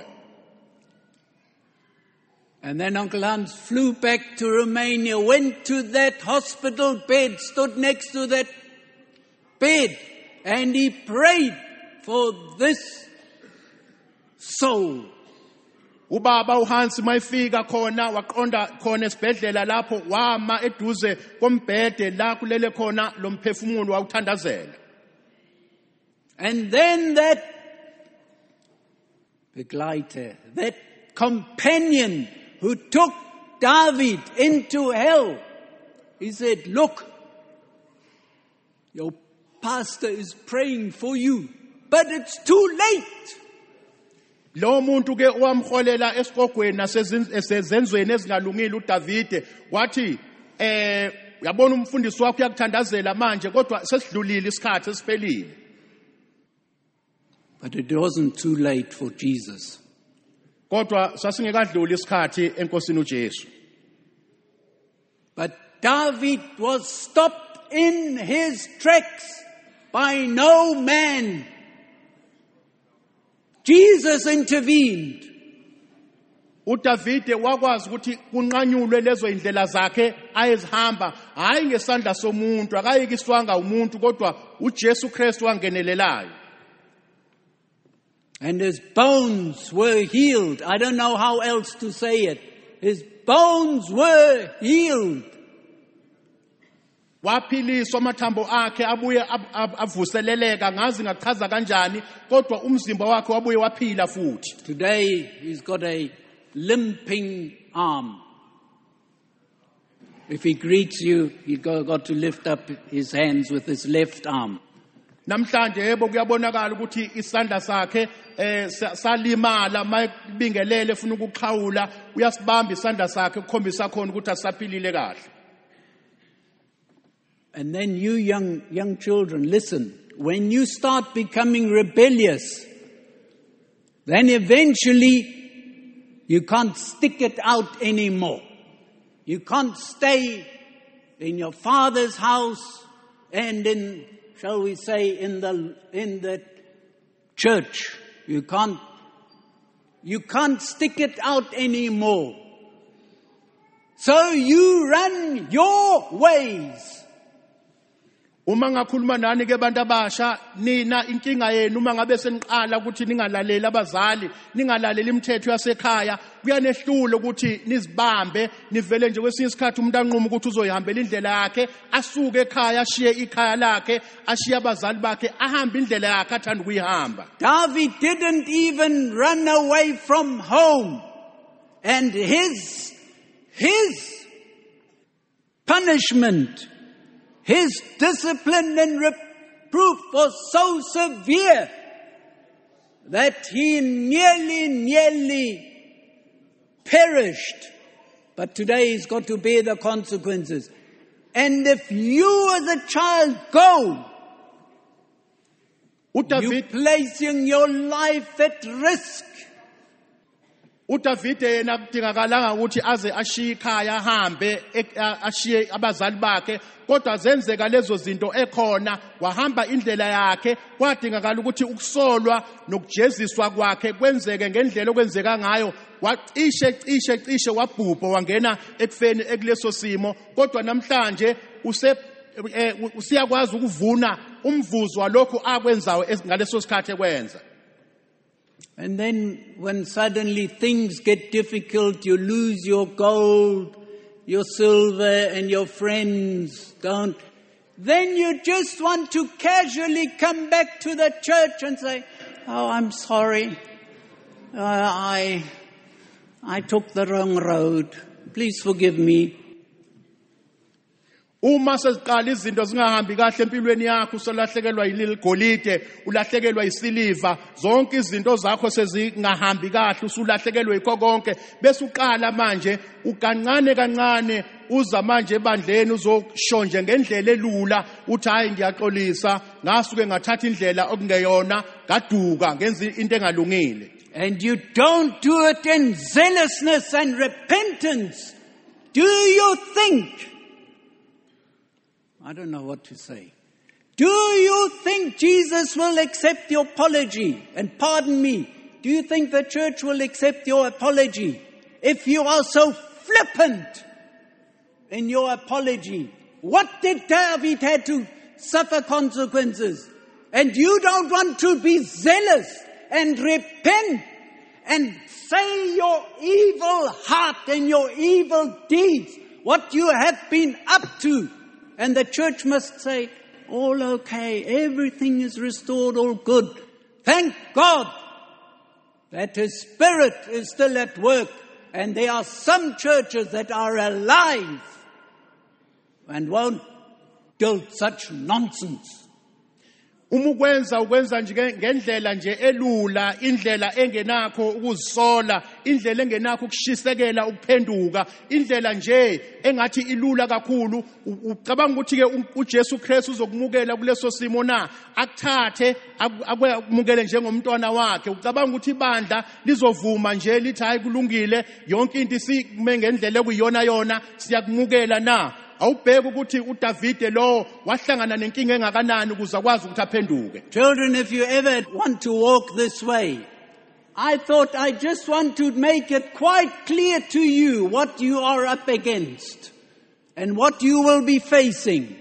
And then Uncle Hans flew back to Romania, went to that hospital bed, stood next to that bed, and he prayed for this soul. Ubaba uHansi mayifika khona waqonda khona esibhedlela lapho wama eduze kombhede la kulele khona lo mphefumulo wawuthandazela. And then that begleiter, that companion who took David into hell, he said, look, your pastor is praying for you, but it's too late. Lo muntu ke owamholela esikogweni nasezenzweni ezingalungile uDavide wathi yabona umfundisi wakho yakuthandazela manje kodwa sesidlulile isikhathi esiphelile. But it wasn't too late for Jesus. Kodwa sasingekadluli isikhathi enkosini uJesu. But David was stopped in his tracks by no man. Jesus intervened. uDavide wakwazi ukuthi kunqanyulwe lezo indlela zakhe ayezihamba, hayi ngesandla somuntu, akayikiswanga umuntu kodwa uJesu Kristu wangenelelayo. And his bones were healed. I don't know how else to say it. His bones were healed. Waphiliswa amathambo akhe abuye avuseleleka, ngazi ngachaza kanjani, kodwa umzimba wakhe wabuye waphila futhi. Today he's got a limping arm. If he greets you, he's got to lift up his hands with his left arm. Namhlanje yebo kuyabonakala ukuthi isandla sakhe salimala mayibingelele ufuna ukuxhawula, uyasibamba isandla sakhe ukukhombisa khona ukuthi asaphilile kahle. And then you young children, listen. When you start becoming rebellious, then eventually you can't stick it out anymore. You can't stay in your father's house and in, shall we say, in the church. You can't stick it out anymore. So you run your ways. Uma ngakhuluma nani ke bantu abasha nina inkinga yenu uma ngabe seniqala ukuthi ningalaleli abazali ningalaleli imithetho yasekhaya kuyanehlule ukuthi nizibambe nivele nje kwesinye isikhathi umuntu anquma ukuthi uzoyihambela indlela yakhe asuke ekhaya ashiye ikhaya lakhe ashiye abazali bakhe ahambe indlela yakhe athanda ukuyihamba. David didn't even run away from home, and his punishment, his discipline and reproof was so severe that he nearly perished. But today he's got to bear the consequences. And if you as a child go, you're placing your life at risk. uDavide yena kudingakalanga ukuthi aze ashiye ikhaya ahambe ashiye abazali bakhe kodwa zenzeka lezo zinto ekhona wahamba indlela yakhe kwadingakala ukuthi ukusolwa nokujeziswa kwakhe kwenzeke ngendlela okwenzeka ngayo wacishe wabhubha wangena ekufeni ekuleso simo kodwa namhlanje usiyakwazi ukuvuna umvuzo walokho akwenzayo ngaleso sikhathi ekwenza. And then when suddenly things get difficult, you lose your gold, your silver, and your friends don't, then you just want to casually come back to the church and say, "Oh, I'm sorry. I took the wrong road. Please forgive me." Uma seziqala izinto zingahambi kahle empilweni yakho usolahlekelwa yileli golide ulahlekelwa isiliva zonke izinto zakho sezingahambi kahle usulahlekelwa yikho konke bese uqala manje kancane uza manje ebandleni uzoshonje ngendlela elula uthi hayi ngiyaxolisa ngasuke ngathatha indlela okungeyona gaduka ngenza into engalungile. And you don't do it in zealousness and repentance. Do you think, I don't know what to say. Do you think Jesus will accept your apology? And pardon me, do you think the church will accept your apology if you are so flippant in your apology? What did David have to suffer consequences? And you don't want to be zealous and repent and say your evil heart and your evil deeds, what you have been up to. And the church must say, all okay, everything is restored, all good. Thank God that His Spirit is still at work. And there are some churches that are alive and won't do such nonsense. Ukwenza nje ngendlela nje elula indlela engenakho ukuzisola indlela engenakho ukushisekela ukuphenduka indlela nje engathi ilula kakhulu ucabanga ukuthi ke uJesu Kristu uzokumukela kuleso simo na akuthathe akwamukele njengomntwana wakhe ucabanga ukuthi ibandla lizovuma nje lithi hayi kulungile yonke into isime ngendlela ekuyona siyakumukela na awubheka ukuthi uDavide lo wahlangana nenkinga engakanani ukuze akwazi ukuthi aphenduke. Children, if you ever want to walk this way, I thought I just want to make it quite clear to you what you are up against and what you will be facing.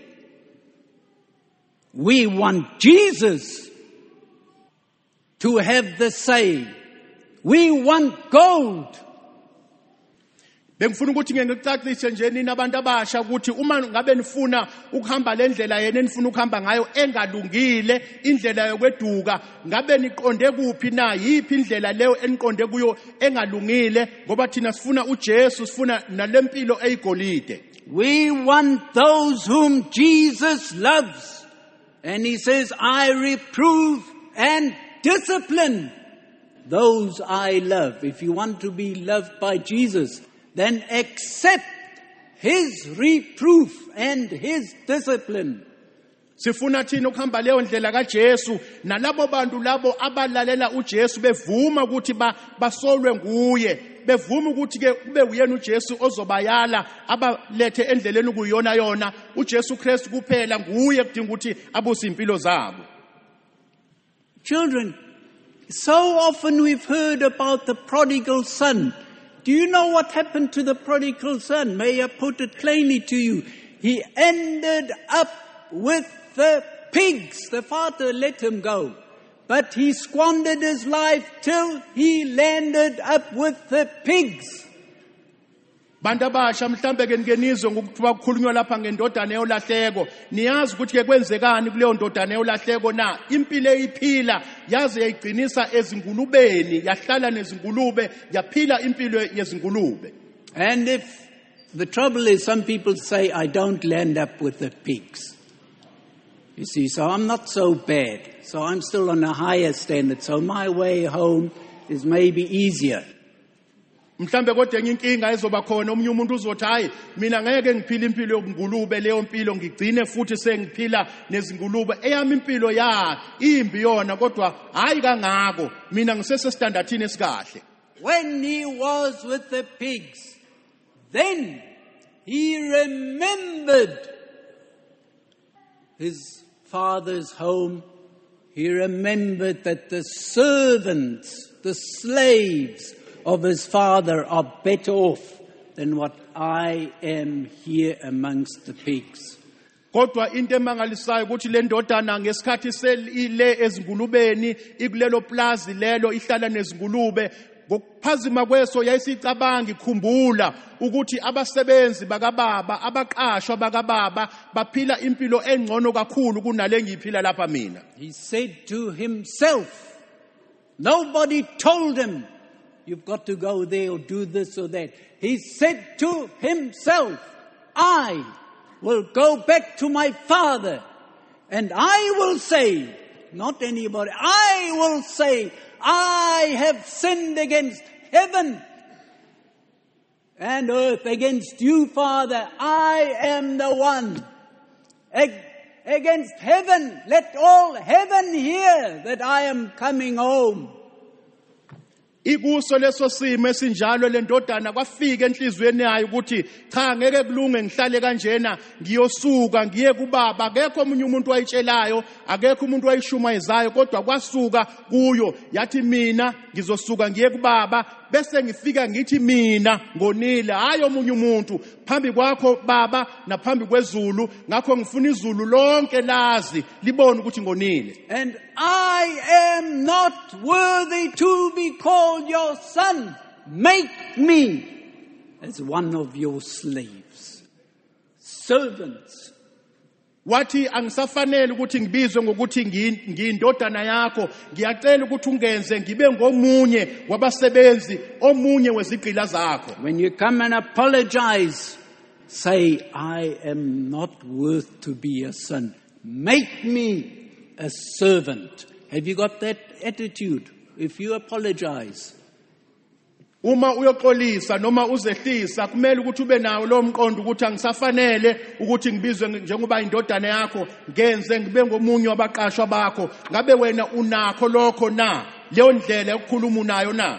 We want Jesus to have the say. We want gold. Bengifuna ukuthi ngikucacishe nje nina abantu abasha ukuthi uma ngabe nifuna ukuhamba lendlela yena enifuna ukuhamba ngayo engalungile indlela yokweduka ngabe niqonde kuphi na yipi indlela leyo eniqonde kuyo engalungile ngoba thina sifuna uJesu sifuna nalempilo eyigolide. We want those whom Jesus loves, and He says, I reprove and discipline those I love. If you want to be loved by Jesus, then accept His reproof and His discipline. Sifuna thina ukuhamba leyo ndlela kaJesu nalabo bantu labo abalalela uJesu bevuma ukuthi basolwe nguye bevuma ukuthi ke kube uyena uJesu ozobayala abalethe endleleni kuyona uJesu Kristu kuphela nguye kudinga ukuthi abuse impilo zabo. Children, so often we've heard about the prodigal son. Do you know what happened to the prodigal son? May I put it plainly to you? He ended up with the pigs. The father let him go. But he squandered his life till he landed up with the pigs. Bantu abasha mhlambe ke ngenizwe ngokuthiwa kukhulunywa lapha ngendodana yolahleko niyazi ukuthi ke kwenzekani kuleyo ndodana yolahleko na impilo eyiphila yaze yayigcinisa ezingulubeni yahlala nezingulube yaphila impilo yezingulube. And if the trouble is, some people say, I don't land up with the pigs. You see, so I'm not so bad. So I'm still on a higher standard. So my way home is maybe easier. Mhlambe kodwa enye inkinga ezoba khona omunye umuntu uzothi hayi mina ngeke ngiphile impilo yobungulube leyo mpilo ngigcine futhi sengiphila nezingulube eyami impilo imbi yona kodwa hayi kangako mina ngisese standardini esikahle. When he was with the pigs, then he remembered his father's home. He remembered that the servants, the slaves of his father are better off than what I am here amongst the pigs. Kodwa into emangalisayo ukuthi le ndodana ngesikhathi selile ezingulubeni ikulelo plaza lelo ihlala nezingulube ngokuphazima kweso yayisicabanga ikhumbula ukuthi abasebenzi bakababa abaqashwa bakababa baphila impilo engcono kakhulu kunale ngiphila lapha mina. He said to himself, nobody told him, you've got to go there or do this or that. He said to himself, I will go back to my father and I will say, not anybody, I will say, I have sinned against heaven and earth, against you, Father. I am the one. Against heaven, let all heaven hear that I am coming home. Ikuso leso simo esinjalo le ndodana kwafika enhlizweni yayo ukuthi cha ngeke kulunge ngihlale kanjena ngiyosuka ngiye kubaba akekho omunye umuntu wayitshelayo akekho umuntu wayishumayizayo kodwa kwasuka kuyo yathi mina ngizosuka ngiye kubaba bese ngifika ngithi mina ngonile hayi omunye umuntu phambi kwakho baba naphambi kwezulu ngakho ngifuna izulu lonke lazi libone ukuthi ngonile. And I am not worthy to be called your son. Make me as one of your slaves, servants. Wathi angisafanele ukuthi ngibizwe ngokuthi ngiyindodana yakho ngiyacela ukuthi ungenze ngibe ngomunye wabasebenzi omunye wezigqila zakho. When you come and apologize, say, I am not worth to be a son. Make me a servant. Have you got that attitude? If you apologize. Uma uyoxolisa noma uzehlisa kumele ukuthi ube nawo lo mqondo ukuthi angisafanele ukuthi ngibizwe njengoba indodana yakho ngenze ngibe ngomunye wabaqashwa bakho ngabe wena unakho lokho na leyo ndlela yokukhuluma unayo na.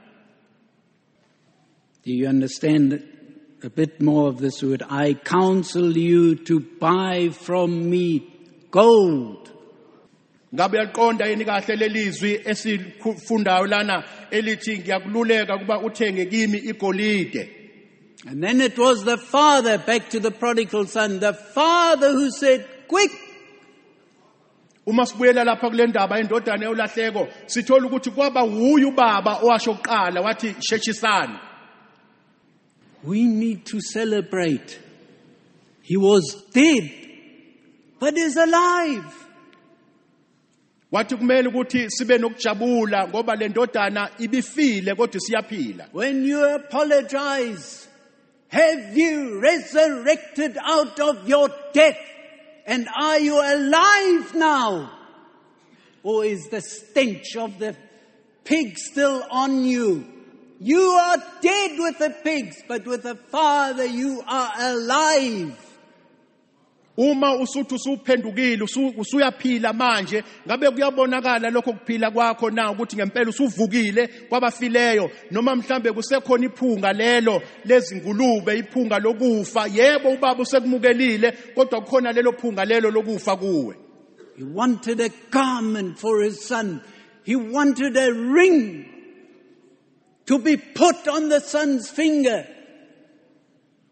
Do you understand a bit more of this word? I counsel you to buy from me gold. Ngabe yaqonda yini kahle lelizwi esifundayo lana elithi ngiyakululeka kuba uthenge kimi igolide. And then it was the father, back to the prodigal son, the father who said, quick. Uma sibuyela lapha kule ndaba indodana yolahleko sithola ukuthi kwaba huyu baba owasho kuqala wathi shechisana. We need to celebrate. He was dead, but is alive. Wathi kumele ukuthi sibe nokujabula ngoba le ndodana ibifile kodwa siyaphila. When you apologize, have you resurrected out of your death? And are you alive now? Or is the stench of the pig still on you? You are dead with the pigs, but with the Father you are alive. Uma usuthi usuphendukile usuyaphila manje ngabe kuyabonakala lokho kuphila kwakho na ukuthi ngempela usuvukile kwabafileyo noma mhlambe kusekhona iphunga lelo lezingulube iphunga lokufa yebo ubaba usekumukelile kodwa kukhona lelo phunga lelo lokufa kuwe. He wanted a garment for his son. He wanted a ring to be put on the son's finger.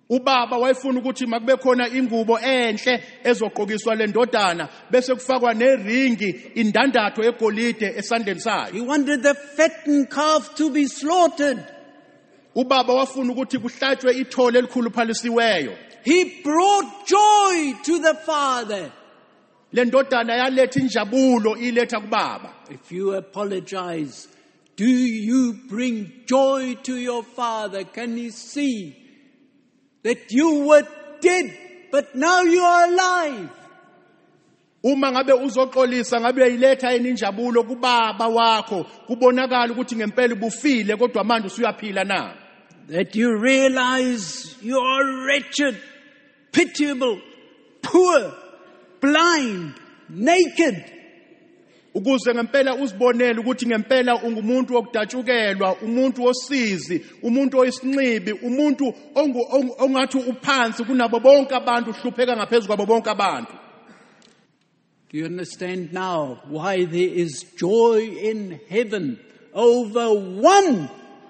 ubaba wayefuna ukuthi makube khona ingubo enhle ezogqokiswa le ndodana bese kufakwa neringi indandatho yegolide esandleni sayo. He wanted the fattened calf to be slaughtered. Ubaba wafuna ukuthi kuhlatshwe ithole elikhuluphalisiweyo. He brought joy to the father. Le ndodana yaletha injabulo iletha kubaba. If you apologize, do you bring joy to your father? Can he see that you were dead, but now you are alive? Uma ngabe uzoxolisa ngabe uyiletha injabulo kubaba wakho kubonakala ukuthi ngempela ubufile kodwa manje usuyaphila na. That you realize you are wretched, pitiable, poor, blind, naked. Ukuze ngempela uzibonele ukuthi ngempela ungumuntu wokudatshukelwa, umuntu wosizi, umuntu oyisinxibi, umuntu ongathi uphansi kunabo bonke abantu, uhlupheka ngaphezulu kwabo bonke abantu. Do you understand now why there is joy in heaven over one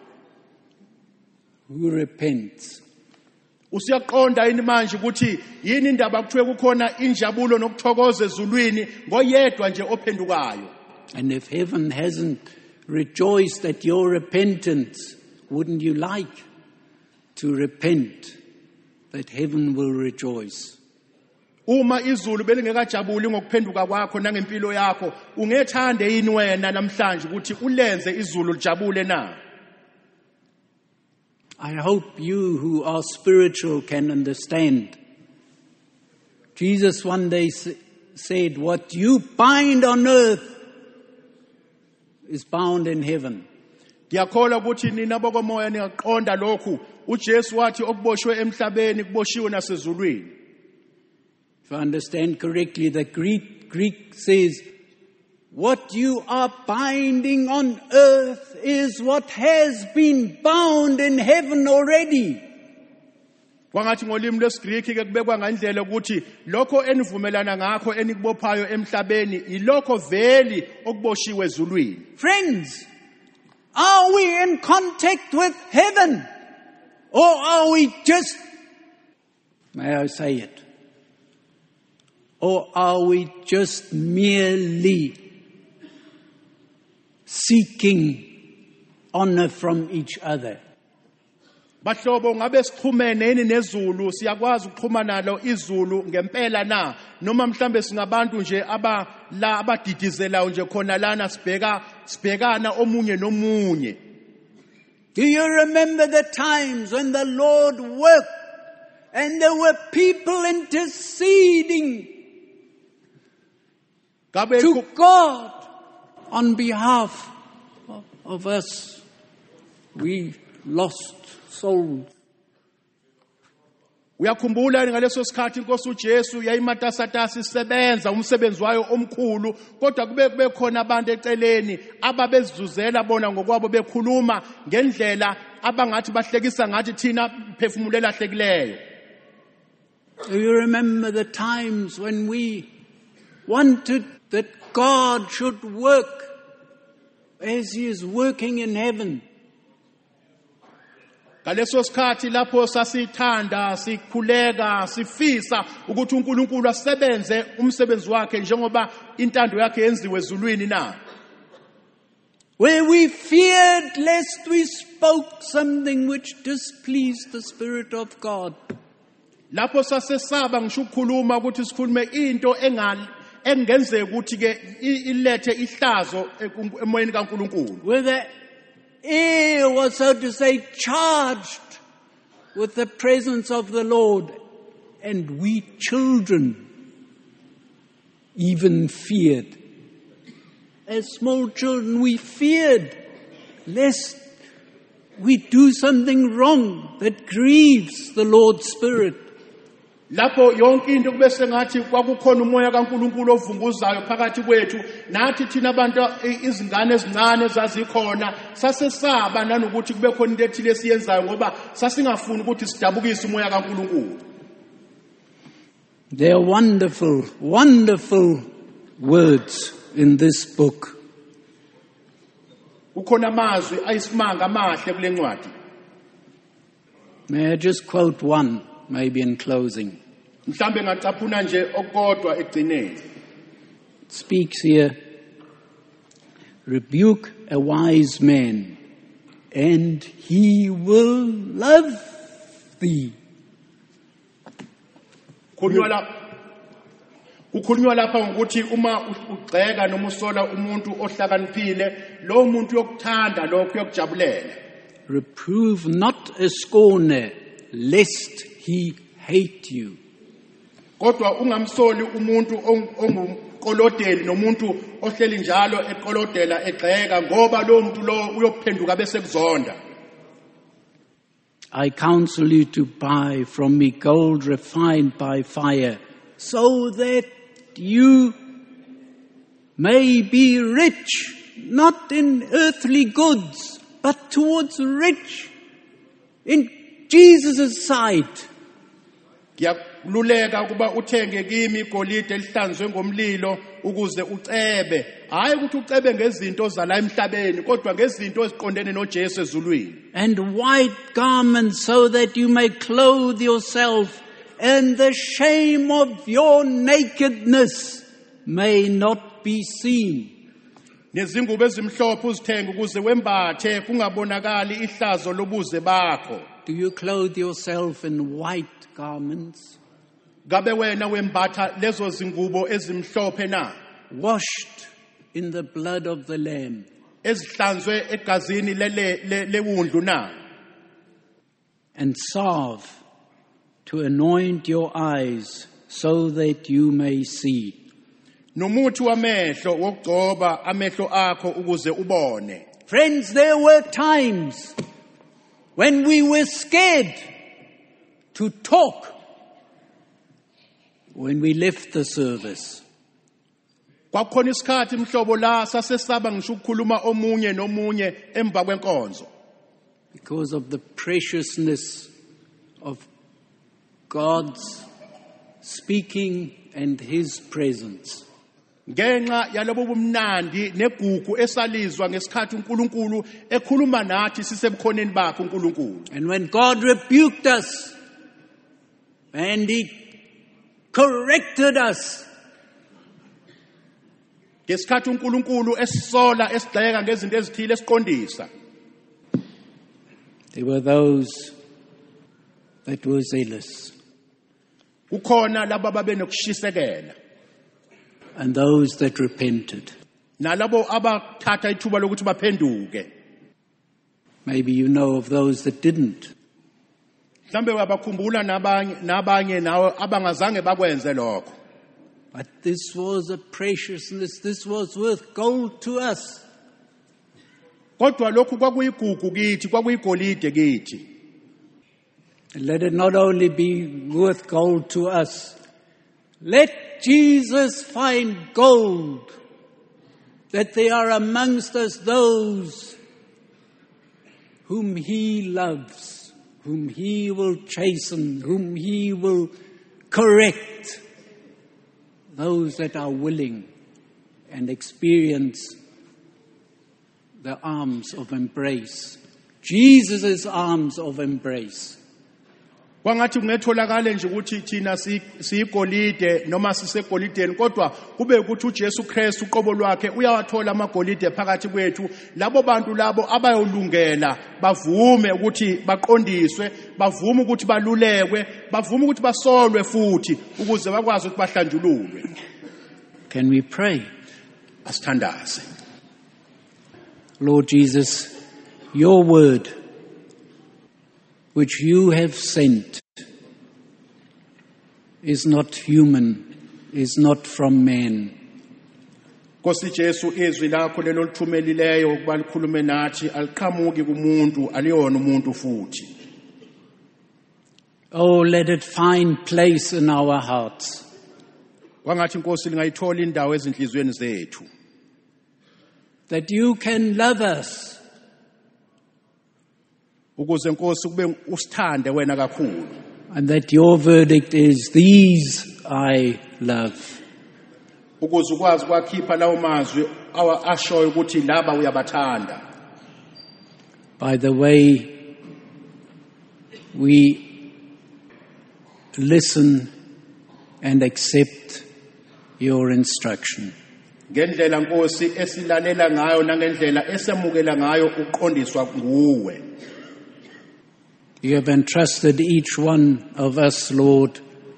who repents? Usiyaqonda yini manje ukuthi yini indaba kuthiwe kukhona injabulo nokuthokoza ezulwini ngoyedwa nje ophendukayo. And if heaven hasn't rejoiced at your repentance, wouldn't you like to repent that heaven will rejoice? Uma izulu belingekajabuli ngokuphenduka kwakho nangempilo yakho, ungethande yini wena namhlanje ukuthi ulenze izulu lijabule na? I hope you who are spiritual can understand. Jesus one day said, what you bind on earth is bound in heaven. Ngiyakholwa ukuthi nina bokomoya niyaqonda lokhu. uJesu wathi okuboshwe emhlabeni kuboshiwe nasezulwini. If I understand correctly, the Greek says, what you are binding on earth is what has been bound in heaven already. Kwangathi ngolimi lwesiGriki ke kubekwa ngandlela ukuthi lokho enivumelana ngakho enikubophayo emhlabeni ilokho veli okuboshiwe ezulwini. Friends, are we in contact with heaven? Or are we just, may I say it, or are we just merely seeking honor from each other? Bahlobo ngabe sixhumene yini nezulu, siyakwazi ukuxhuma nalo izulu ngempela na, noma mhlambe singabantu nje abadidizelayo nje khona lana sibhekana omunye nomunye. Do you remember the times when the Lord worked and there were people interceding to God on behalf of us? We lost souls. Uyakhumbula ngaleso sikhathi inkosi uJesu yayimatasatasa isebenza umsebenzi wayo omkhulu, kodwa kube khona abantu eceleni ababezizuzela bona ngokwabo bekhuluma ngendlela abangathi bahlekisa ngathi thina phefumulo lahlekileyo. Do you remember the times when we wanted that God should work as He is working in heaven? Ngaleso sikhathi lapho sasithanda, sikhuleka, sifisa ukuthi uNkulunkulu asebenze umsebenzi wakhe njengoba intando yakhe yenziwe ezulwini na. Where we feared lest we spoke something which displeased the Spirit of God. Lapho sasesaba ngisho ukukhuluma ukuthi sikhulume into engenzeka ukuthi ke ilethe ihlazo emoyeni kaNkulunkulu. Where the air was, so to say, charged with the presence of the Lord, and we children even feared. As small children, we feared lest we do something wrong that grieves the Lord's Spirit. Lapho yonke into kube sengathi kwakukhona umoya kaNkulunkulu ovunguzayo phakathi kwethu, nathi thina abantu izingane ezincane zazikhona sasesaba nanokuthi kube khona into ethile esiyenzayo ngoba sasingafuni ukuthi sidabukise umoya kaNkulunkulu. There are wonderful, wonderful words in this book. Kukhona amazwi ayisimanga amahle kule ncwadi. May I just quote one? maybe in closing. Mhlambe ngacaphuna nje okodwa egcineni. It speaks here, rebuke a wise man, and he will love thee. Kukhulunywa lapha ngokuthi uma ugxeka noma usola umuntu ohlakaniphile, lo muntu yokuthanda lokho yokujabulela. Reprove not a scorner, lest he hate you. Kodwa ungamsoli umuntu ongumkolodeli nomuntu ohleli njalo eqolodela egxeka ngoba lo muntu lo uyophenduka bese kuzonda. I counsel you to buy from me gold refined by fire, so that you may be rich, not in earthly goods, but towards rich in Jesus' sight. Ngiyakululeka ukuba uthenge kimi igolide elihlanzwe ngomlilo ukuze ucebe, hayi ukuthi ucebe ngezinto zala emhlabeni kodwa ngezinto eziqondene noJesu ezulwini. And white garments, so that you may clothe yourself, and the shame of your nakedness may not be seen. Nezingubo ezimhlophe uzithenge ukuze wembathe kungabonakali ihlazo lobuze bakho. Do you clothe yourself in white garments? Gabe wena wembatha lezo zingubo ezimhlophe na? Washed in the blood of the Lamb. Ezihlanzwe egazini lewundlu na? And salve to anoint your eyes, so that you may see. Nomuthi wamehlo wokugcoba amehlo akho ukuze ubone. Friends, there were times when we were scared to talk when we left the service. Kwakhona isikhathi mhlobo la sasesaba ngisho ukukhuluma omunye nomunye emva kwenkonzo. Because of the preciousness of God's speaking and His presence. Ngenxa yalobo bumnandi negugu esalizwa ngesikhathi uNkulunkulu ekhuluma nathi sisebukhoneni bakhe uNkulunkulu. And when God rebuked us and He corrected us, ngesikhathi uNkulunkulu esisola esigxeka ngezinto ezithile esiqondisa. There were those that were zealous. Kukhona labo babenokushisekela. And those that repented. Nalabo abathatha ithuba lokuthi baphenduke. Maybe you know of those that didn't. Mhlambe wabakhumbula nabanye nawe abangazange bakwenze lokho. But this was a preciousness, this was worth gold to us. Kodwa lokhu kwakuyigugu kithi, kwakuyigolide kithi. And let it not only be worth gold to us. Let Jesus find gold, that they are amongst us those whom He loves, whom He will chasten, whom He will correct, those that are willing and experience the arms of embrace, Jesus' arms of embrace. Kwangathi kungetholakala nje ukuthi thina siyigolide noma sisegolideni kodwa kube ukuthi uJesu Kristu uqobo lwakhe uyawathola amagolide phakathi kwethu, labo bantu labo abayolungela bavume ukuthi baqondiswe, bavume ukuthi balulekwe, bavume ukuthi basolwe futhi ukuze bakwazi ukuthi bahlanjululwe. Can we pray? Asithandaze. Lord Jesus, your word which you have sent is not human, is not from man. Nkosi Jesu, izwi lakho lelo lithumelileyo ukuba likhulume nathi aliqhamuki kumuntu, aliyona umuntu futhi. Oh, let it find place in our hearts. Kwangathi Nkosi lingayithola indawo ezinhlizweni zethu. That you can love us. Ukuze Nkosi kube usithande wena kakhulu. And that your verdict is, these I love. Ukuze ukwazi kwakhipha lawo mazwi ashoyo ukuthi laba uyabathanda. By the way we listen and accept your instruction. ngendlela Nkosi esilalela ngayo nangendlela esemukela ngayo uqondiswa nguwe. You have entrusted each one of us, Lord,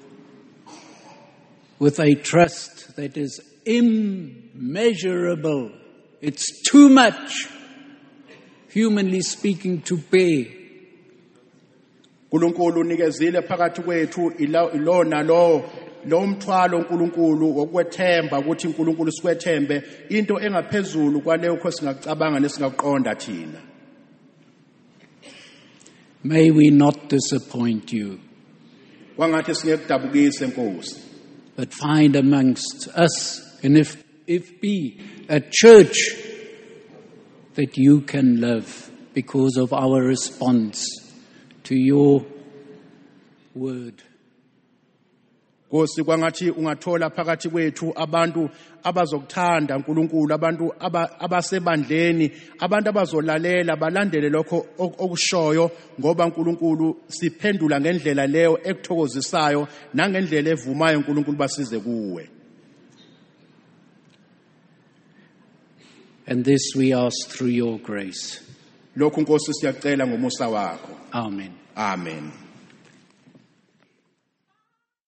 with a trust that is immeasurable. It's too much, humanly speaking, to bear. uNkulunkulu unikezile phakathi kwethu ilona lo mthwalo uNkulunkulu wokwethemba ukuthi uNkulunkulu sikwethembe into engaphezulu kwaleyo kho singacabanga nesingaqonda thina. May we not disappoint you, Wangathi singekudabukise Nkosi, but find amongst us, and if be a church that you can love because of our response to your word. Nkosi kwangathi ungathola phakathi kwethu abantu abazokuthanda uNkulunkulu, abantu abasebandleni, abantu abazolalela balandele lokho okushoyo ngoba uNkulunkulu siphendula ngendlela leyo ekuthokozisayo nangendlela evumayo uNkulunkulu basize kuwe. And this we ask through your grace. Lokhu Nkosi siyacela ngomusa wakho. Amen. Amen.